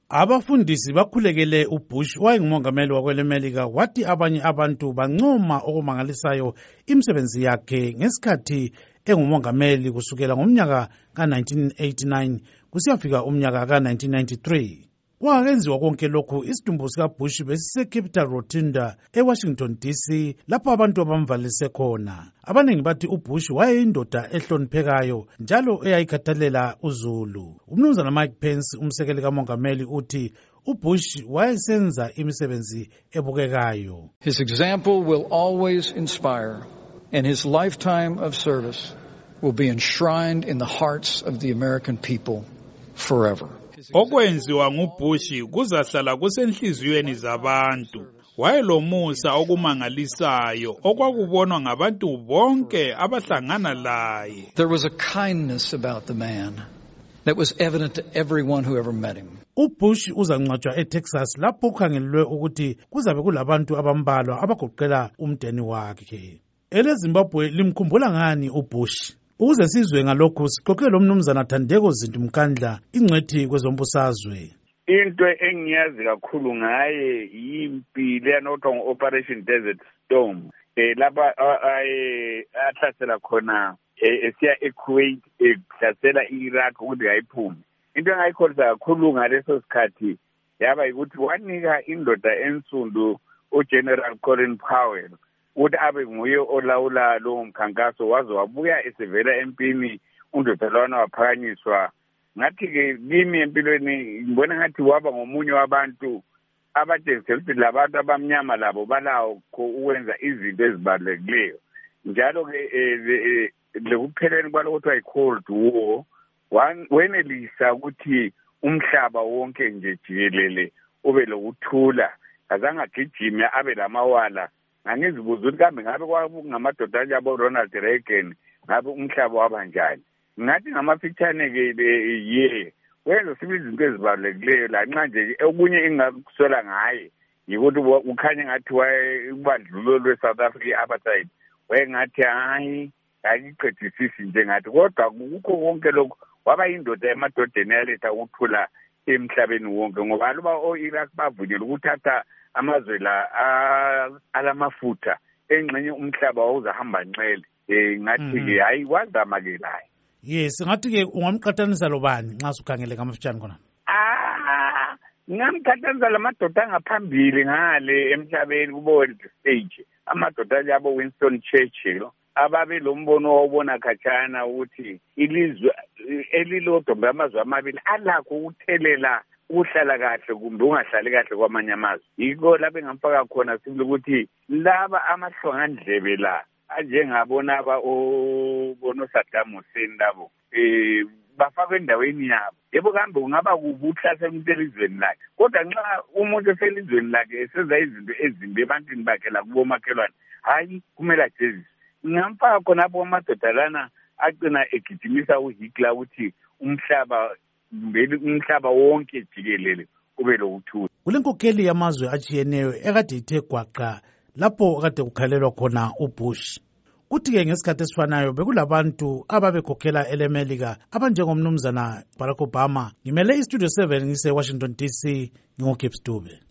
Abafundisi bakhulekele uBush wayengumongameli wakwelemelika wathi abanye abantu bancoma okumangalisayo imisebenzi yakhe ngesikhathi engumongameli kusukela ngomnyaka ka-1989 kusiyafika umnyaka ka-1993. Kwakenziwa konke lokhu isidumbu sikaBush besise-Capitol Rotunda eWashington DC lapho abantu abamvalise khona. Abanengi bathi uBush wayeyindoda ehloniphekayo njalo eyayikhathalela uZulu. Umnumzana Mike Pence umsekeli kamongameli uthi uBush wayesenza imisebenzi ebukekayo. His example will always inspire, and his lifetime of service will be enshrined in the hearts of the American people forever. Okwenziwa nguBush kuzahlala kusenhliziyweni zabantu. Wayelomusa okumangalisayo okwakubonwa ngabantu bonke abahlangana laye. There was a kindness about the man that was evident to everyone who ever met him. uBush uzangcwatshwa eTexas lapho kukhangelelwe ukuthi kuzabe kulabantu abambalwa abagoqela umndeni wakhe. EleZimbabwe limkhumbula ngani uBush? Ukuze sizwe ngalokhu siqoqele lo mnumzana Thandeko Zinti Mkandla ingcwethi kwezombusazwe. Into engiyazi kakhulu ngaye yimpi leyanothwa ngo-Operation Desert Storm lapha athlasela khona esiya eKuwait ehlasela i-Iraq ukuthi ayiphume. Into engayikholisa kakhulu ngaleso sikhathi yaba yikuthi wanika indoda ensundu uGeneral Colin Powell ukuthi abe nguye olawula lowo mkhankaso waze wabuya esevela empini undodalwana waphakanyiswa. Ngathi-ke kimi empilweni ngibona ngathi waba ngomunye wabantu abatshengisela ukuthi labantu abamnyama labo balawo ukwenza izinto ezibalulekileyo. Njalo-ke lekupheleni kwalokho kuthiwa yi-Cold War wenelisa ukuthi umhlaba wonke nje jikelele ube lokuthula, azange agijime abe lamawala. Angizibuza ukuthi kambe ngabe kwakungamadoda abo Ronald Reagan ngabe umhlaba wabanjani. Ngathi ngamafitshane-ke wenza sibe izinto ezibalulekileyo lanxa nje okunye engakusola ngaye yikuthi ukhanye ngathi ubandlululo lwe-South Africa i-apartheid wayengathi hayi ayiqedisisi nje ngathi, kodwa kukho konke lokhu waba yindoda emadodeni yaletha ukuthula emhlabeni wonke, ngoba aluba o-Iraq bavunyelwa ukuthatha amazwe la alamafutha engxenye umhlaba wawuzahamba nxele. Ngathi-ke hayi wazama-ke laye. Yes, ngathi-ke ungamqhathanisa lobani nxa sukhangele ngamafitshane khona? Ngingamqhathanisa lamadoda angaphambili ngale emhlabeni kubo-world stage, amadoda abo Winston Churchill ababe lo mbono wawubona khatshana ukuthi ilizwe elilodwa amazwe amabili alakho ukuthelela ukuhlala kahle kumbe ungahlali kahle kwamanye amazwe. Yiko lapho engamfaka khona sibili ukuthi laba amahlongandlebe la anjengabona bono Saddam Hussein labo bafakwe endaweni yabo. Yebo kambe ungaba kubuhlasela umuntu elizweni lakhe, kodwa nxa umuntu eselizweni lakhe esenza izinto ezimbi ebantwini bakhe la kubo makhelwane, hayi kumele ajeziswe. Ngamfaka khonapho amadoda lana agcina egijimisa uHitler ukuthi umhlaba wonke jikelele ube lokuthula. Kulenkokheli yamazwe atshiyeneyo ekade ithe gwaqa lapho kade kukhalelwa khona uBush. Kuthi-ke ngesikhathi esifanayo bekulabantu ababekhokhela elemelika abanjengomnumzana Barack Obama. Ngimele iStudio 7 ngise Washington DC, nginguGibbs Dube.